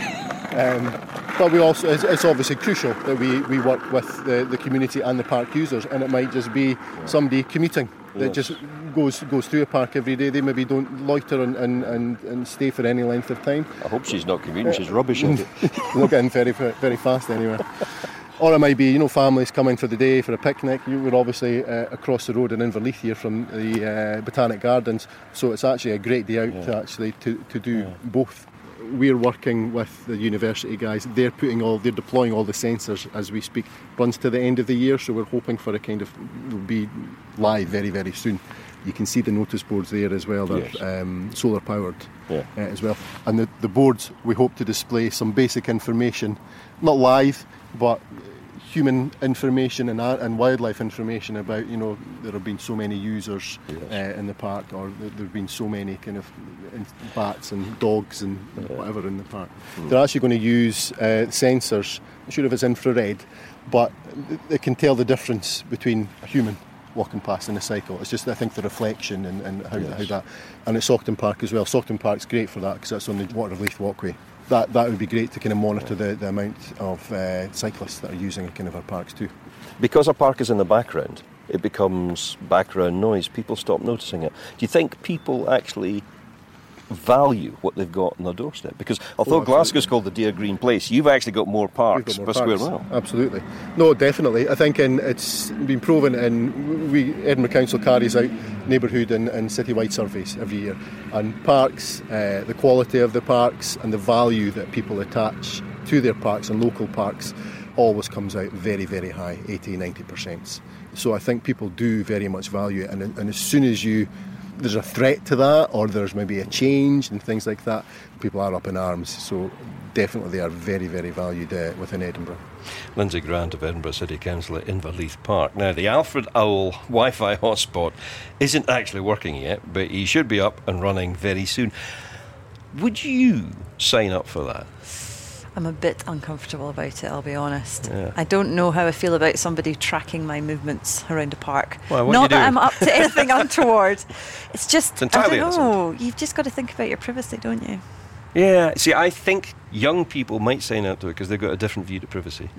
But we also, it's obviously crucial that we work with the community and the park users, and it might just be somebody commuting that just goes through a park every day. They maybe don't loiter and stay for any length of time. I hope she's not commuting, she's rubbish at it. Not getting very, very fast anywhere. Or it might be, families coming for the day for a picnic. We're obviously across the road in Inverleith here from the Botanic Gardens, so it's actually a great day out to do both. We're working with the university guys. They're deploying all the sensors as we speak. Runs to the end of the year, so we're hoping for will be live very, very soon. You can see the notice boards there as well. They're solar powered as well. And the boards, we hope to display some basic information, not live, but human information and wildlife information about, there have been so many users in the park, or there have been so many kind of bats and dogs and whatever in the park. They're actually going to use sensors, I'm not sure if it's infrared, but they can tell the difference between a human walking past in a cycle. It's just, I think, the reflection and how that, and at Saughton Park as well. Saughton Park's great for that because that's on the Waterleith walkway. That would be great to kind of monitor the amount of cyclists that are using kind of our parks too. Because our park is in the background, it becomes background noise. People stop noticing it. Do you think people actually value what they've got on their doorstep? Because although Glasgow's called the Dear Green Place, you've actually got more parks per square mile. Absolutely. No, definitely. I think it's been proven, and Edinburgh Council carries out neighbourhood and city-wide surveys every year, and parks, the quality of the parks and the value that people attach to their parks and local parks always comes out very, very high, 80-90%. So I think people do very much value it, and as soon as there's a threat to that, or there's maybe a change and things like that, people are up in arms. So definitely they are very, very valued within Edinburgh. Lindsay Grant of Edinburgh City Council at Inverleith Park. Now, the Alfred Owl Wi-Fi hotspot isn't actually working yet, but he should be up and running very soon. Would you sign up for that? I'm a bit uncomfortable about it, I'll be honest. Yeah. I don't know how I feel about somebody tracking my movements around a park. Well, not that I'm up to anything untoward. It's just, it's I don't know. You've just got to think about your privacy, don't you? Yeah. See, I think young people might sign up to it because they've got a different view to privacy.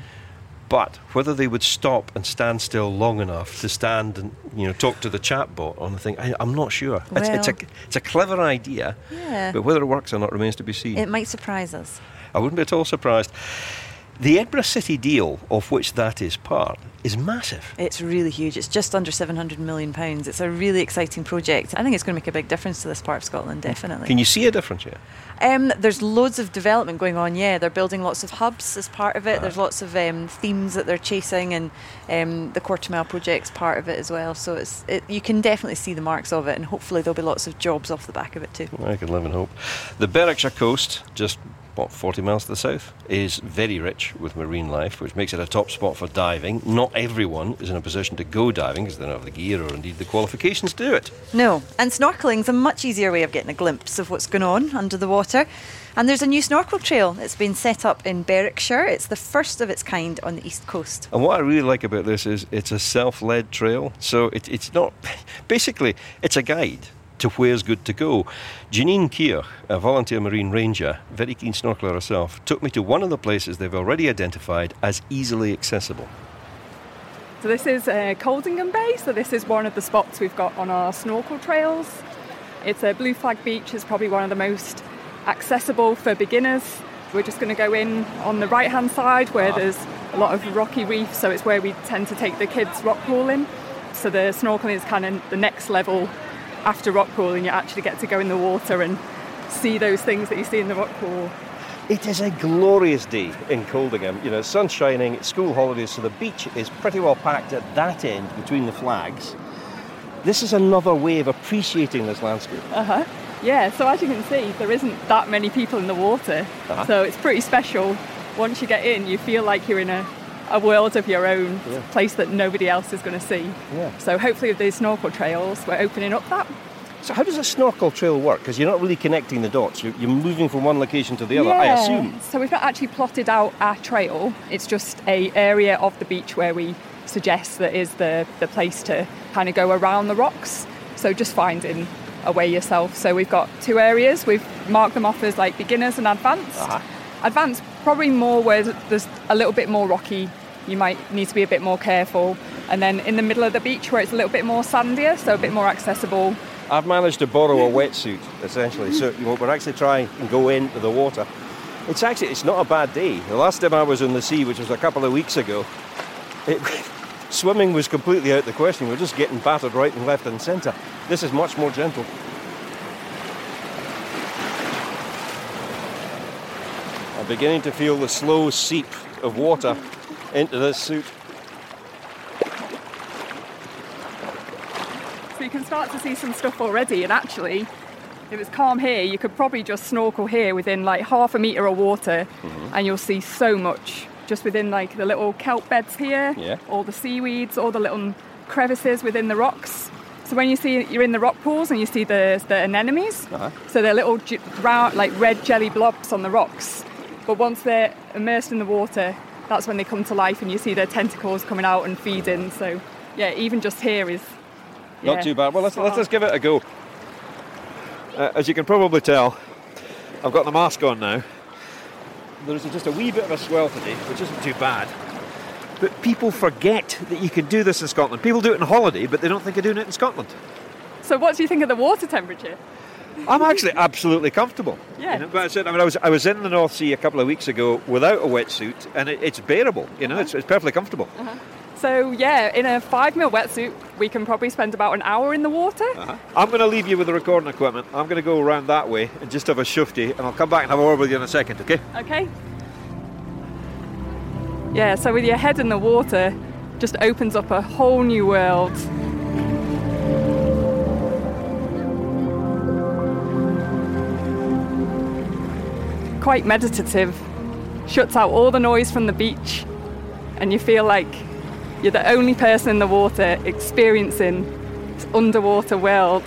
But whether they would stop and stand still long enough to stand and talk to the chatbot on the thing, I'm not sure. Well, it's a clever idea, but whether it works or not remains to be seen. It might surprise us. I wouldn't be at all surprised. The Edinburgh City deal, of which that is part, is massive. It's really huge. It's just under £700 million. It's a really exciting project. I think it's going to make a big difference to this part of Scotland, definitely. Can you see a difference yet? There's loads of development going on, They're building lots of hubs as part of it. There's lots of themes that they're chasing, and the Quarter Mile project's part of it as well. So you can definitely see the marks of it, and hopefully there'll be lots of jobs off the back of it too. I can live in hope. The Berwickshire coast, just 40 miles to the south, is very rich with marine life, which makes it a top spot for diving. Not everyone is in a position to go diving because they don't have the gear or indeed the qualifications to do it. No, and snorkeling's a much easier way of getting a glimpse of what's going on under the water. And there's a new snorkel trail that's been set up in Berwickshire. It's the first of its kind on the east coast. And what I really like about this is it's a self-led trail, so it's not... Basically, it's a guide to where's good to go. Janine Keir, a volunteer marine ranger, very keen snorkeler herself, took me to one of the places they've already identified as easily accessible. So this is Coldingham Bay, so this is one of the spots we've got on our snorkel trails. It's a Blue Flag Beach, it's probably one of the most accessible for beginners. We're just going to go in on the right hand side where there's a lot of rocky reef, so it's where we tend to take the kids rock crawling. So the snorkeling is kind of the next level. After rock crawling, you actually get to go in the water and see those things that you see in the rock crawl. It is a glorious day in Coldingham. Sun's shining, it's school holidays, so the beach is pretty well packed at that end between the flags. This is another way of appreciating this landscape. Yeah, so as you can see, there isn't that many people in the water. So it's pretty special. Once you get in, you feel like you're in a world of your own, a place that nobody else is going to see. So hopefully with these snorkel trails, we're opening up that. So how does a snorkel trail work? Because you're not really connecting the dots. You're moving from one location to the other, I assume. So we've not actually plotted out our trail. It's just an area of the beach where we suggest that is the place to kind of go around the rocks. So just finding a way yourself. So we've got two areas. We've marked them off as like beginners and advanced. Advanced probably more where there's a little bit more rocky. You might need to be a bit more careful. And then in the middle of the beach where it's a little bit more sandier, so a bit more accessible. I've managed to borrow a wetsuit, essentially. So we're actually trying and go into the water. It's not a bad day. The last time I was in the sea, which was a couple of weeks ago, swimming was completely out of the question. We're just getting battered right and left and centre. This is much more gentle. I'm beginning to feel the slow seep of water into this suit. So you can start to see some stuff already, and actually, if it's calm here, you could probably just snorkel here within like half a metre of water, and you'll see so much just within like the little kelp beds here, all the seaweeds, all the little crevices within the rocks. So when you're in the rock pools and you see the anemones, so they're little round, like red jelly blobs on the rocks. But once they're immersed in the water, that's when they come to life and you see their tentacles coming out and feeding. So yeah, even just here is not too bad. Well, let's just give it a go. As you can probably tell, I've got the mask on now. There's just a wee bit of a swell today, which isn't too bad. But people forget that you can do this in Scotland. People do it on holiday, but they don't think of doing it in Scotland. So what do you think of the water temperature? I'm actually absolutely comfortable. Yeah. You know, but I was in the North Sea a couple of weeks ago without a wetsuit, and it's bearable. You know, it's perfectly comfortable. So yeah, in a 5mm wetsuit, we can probably spend about an hour in the water. I'm going to leave you with the recording equipment. I'm going to go around that way and just have a shufty, and I'll come back and have a word with you in a second, okay? Okay. Yeah, so with your head in the water, just opens up a whole new world. Quite meditative, shuts out all the noise from the beach, and you feel like you're the only person in the water experiencing this underwater world.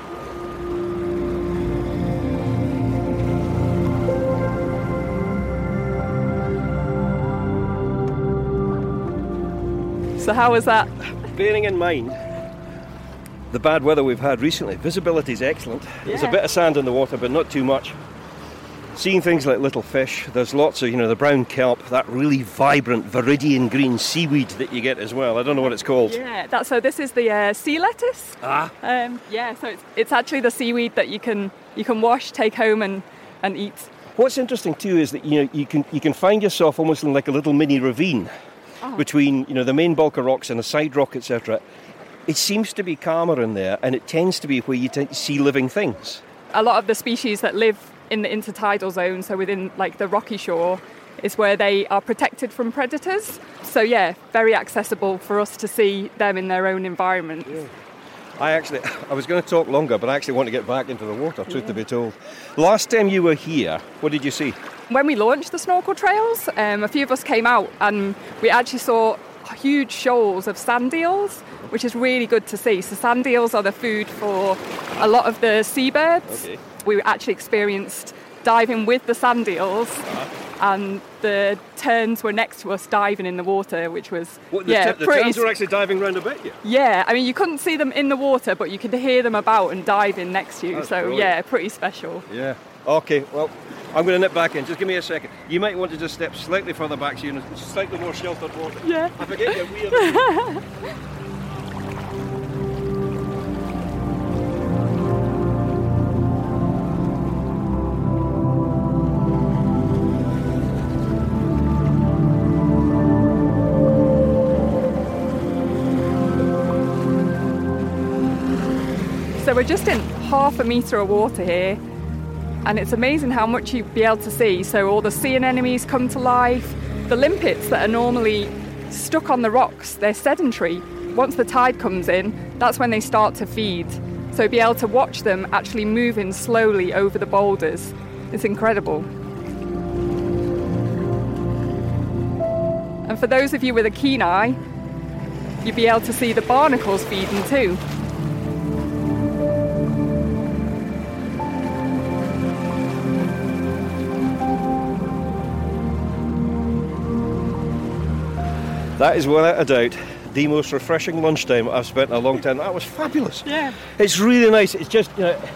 So how was that? Bearing in mind the bad weather we've had recently, visibility is excellent. There's a bit of sand in the water, but not too much. Seeing things like little fish, there's lots of, the brown kelp, that really vibrant viridian green seaweed that you get as well. I don't know what it's called. Yeah, so this is the sea lettuce. So it's actually the seaweed that you can wash, take home and eat. What's interesting too is that you can find yourself almost in like a little mini ravine between the main bulk of rocks and a side rock, etc. It seems to be calmer in there, and it tends to be where you see living things. A lot of the species that live in the intertidal zone, so within like the rocky shore, is where they are protected from predators. So yeah, very accessible for us to see them in their own environment. Yeah. I was going to talk longer, but I actually want to get back into the water, truth to be told. Last time you were here, what did you see? When we launched the snorkel trails, a few of us came out and we actually saw huge shoals of sand eels, which is really good to see. So sand eels are the food for a lot of the seabirds. Okay. We actually experienced diving with the sand eels, and the terns were next to us diving in the water, which was the terns were actually diving round about you? Yeah, I mean you couldn't see them in the water, but you could hear them about and diving next to you. That's brilliant. Yeah, pretty special. Yeah. Okay, well, I'm going to nip back in. Just give me a second. You might want to just step slightly further back so you're in slightly more sheltered water. Yeah. I forget you're weird. So we're just in half a metre of water here, and it's amazing how much you'll be able to see. So all the sea anemones come to life. The limpets that are normally stuck on the rocks, they're sedentary. Once the tide comes in, that's when they start to feed. So you'll be able to watch them actually moving slowly over the boulders. It's incredible. And for those of you with a keen eye, you'll be able to see the barnacles feeding too. That is without a doubt the most refreshing lunchtime I've spent in a long time. That was fabulous. Yeah. It's really nice. It's just,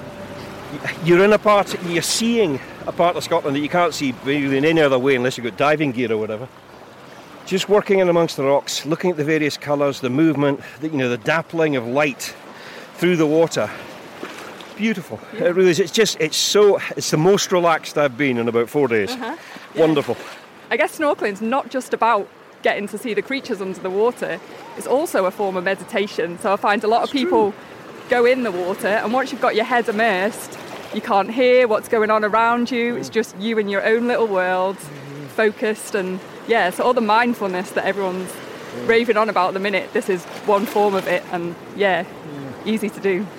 you're seeing a part of Scotland that you can't see really in any other way unless you've got diving gear or whatever. Just working in amongst the rocks, looking at the various colours, the movement, the dappling of light through the water. beautiful. It really is. It's the most relaxed I've been in about 4 days. Wonderful. I guess snorkeling's not just about getting to see the creatures under the water. It's also a form of meditation. So I find a lot of people go in the water, and once you've got your head immersed, you can't hear what's going on around you. It's just you in your own little world, focused, and so all the mindfulness that everyone's raving on about at the minute, this is one form of it, and easy to do.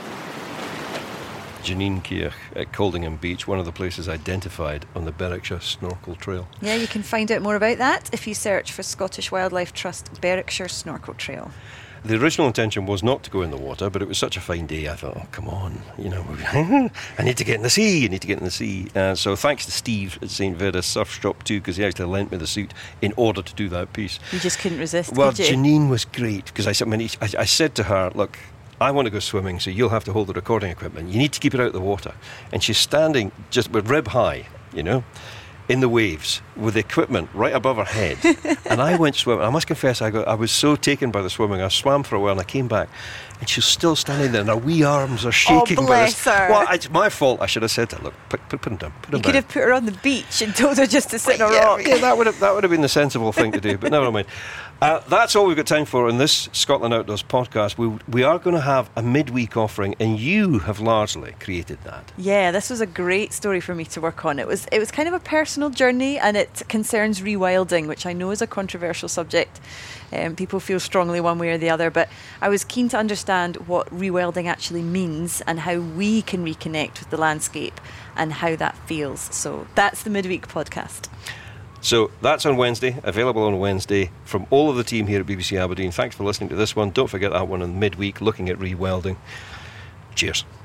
Janine Kirch at Coldingham Beach, one of the places identified on the Berwickshire Snorkel Trail. Yeah, you can find out more about that if you search for Scottish Wildlife Trust Berwickshire Snorkel Trail. The original intention was not to go in the water, but it was such a fine day, I thought, oh, come on, I need to get in the sea, so thanks to Steve at St. Veda's Surf Shop too, because he actually lent me the suit in order to do that piece. You just couldn't resist, Well, could you? Janine was great, because I said to her, look, I want to go swimming, so you'll have to hold the recording equipment. You need to keep it out of the water. And she's standing just with rib high, in the waves with the equipment right above her head. And I went swimming. I must confess, I was so taken by the swimming. I swam for a while and I came back and she's still standing there and her wee arms are shaking. Oh, bless her. Well, it's my fault. I should have said to her, look, put them down. You could have put her on the beach and told her just to sit on a rock. Yeah, that would have been the sensible thing to do, but never mind. That's all we've got time for in this Scotland Outdoors podcast. We are going to have a midweek offering, and you have largely created that. Yeah, this was a great story for me to work on. It was kind of a personal journey, and it concerns rewilding, which I know is a controversial subject. People feel strongly one way or the other, but I was keen to understand what rewilding actually means and how we can reconnect with the landscape and how that feels. So that's the midweek podcast. So that's on Wednesday, available on Wednesday from all of the team here at BBC Aberdeen. Thanks for listening to this one. Don't forget that one on midweek, looking at rewilding. Cheers.